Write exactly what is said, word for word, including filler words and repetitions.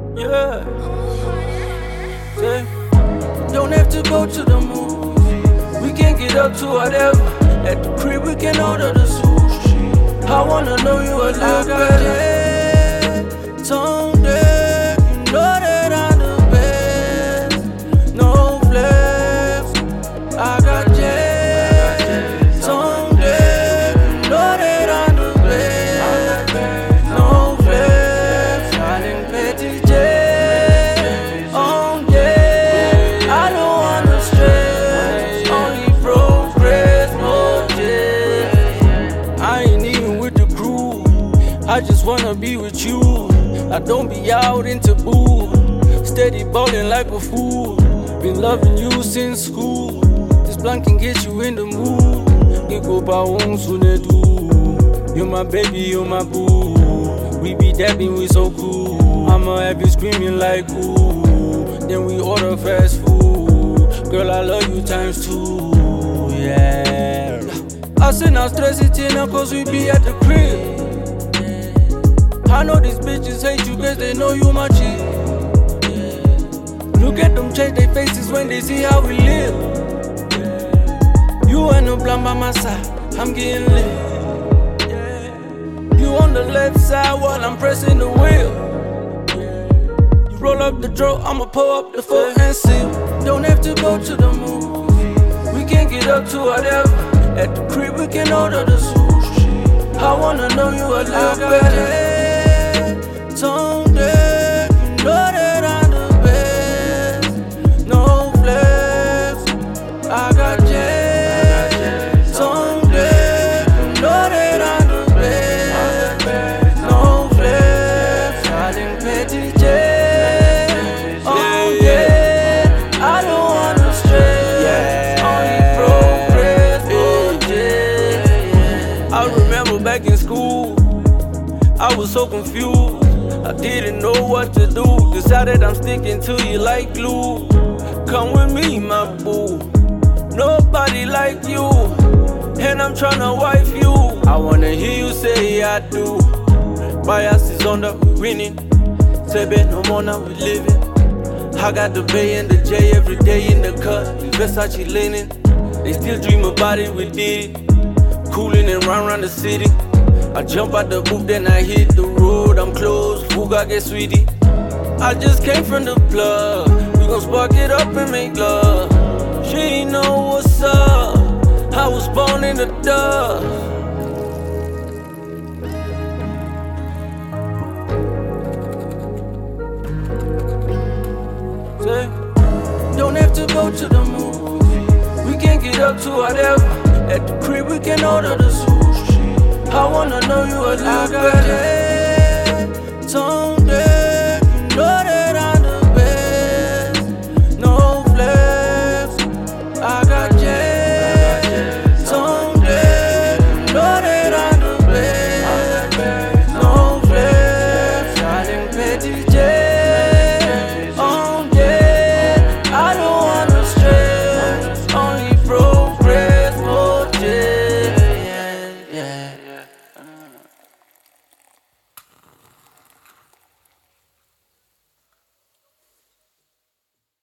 Yeah. Say, don't have to go to the movie. We can get up to whatever. At the crib we can order the sushi. I wanna know you a little better. Tone deaf, you know that I'm the best. No flex, I got jazz. Tone deaf, you know that I'm the best. No flex, I didn't pay T J. Oh yeah, I don't wanna stress. Only progress, no jazz. I ain't even with the crew. I just wanna be with you. I don't be out into boo. Steady ballin' like a fool. Been loving you since school. This blunt can get you in the mood. Nigga ba wong sune do. You're my baby, you're my boo. We be dabbing, we so cool. I'ma have you screaming like ooh. Then we order fast food. Girl, I love you times two. Yeah. I say now stress it in cause we be at the crib. I know these bitches hate you cause they know you my chick. Look at them change their faces when they see how we live. You ain't no blunt by my side, I'm getting lit. You on the left side while I'm pressing the wheel. You roll up the draw, I'ma pull up the foot and seal. Don't have to go to the movie. We can get up to whatever. At the crib we can order the sushi. I wanna know you a little better. Tone deaf, you know that I'm the best. No flex, I got jazz. Tone deaf, you know that I'm the best. No flex, I didn't pay T J. Oh yeah, I don't wanna stress. Only progress, oh yeah. I remember back in school, I was so confused. I didn't know what to do. Decided I'm sticking to you like glue. Come with me, my boo. Nobody like you, and I'm tryna wife you. I wanna hear you say I do. Bias is on the winning. Say bet no more now we living. I got the Bay and the J every day in the cut. Versace linen. They still dream about it, we did it. Coolin' and run around the city. I jump out the booth, then I hit the road. I'm close, Fuga get sweetie. I just came from the plug. We gon' spark it up and make love. She ain't know what's up. I was born in the dust. Say, don't have to go to the movie. We can get up to whatever. At the crib we can order the sushi. I wanna know you a little better. Tone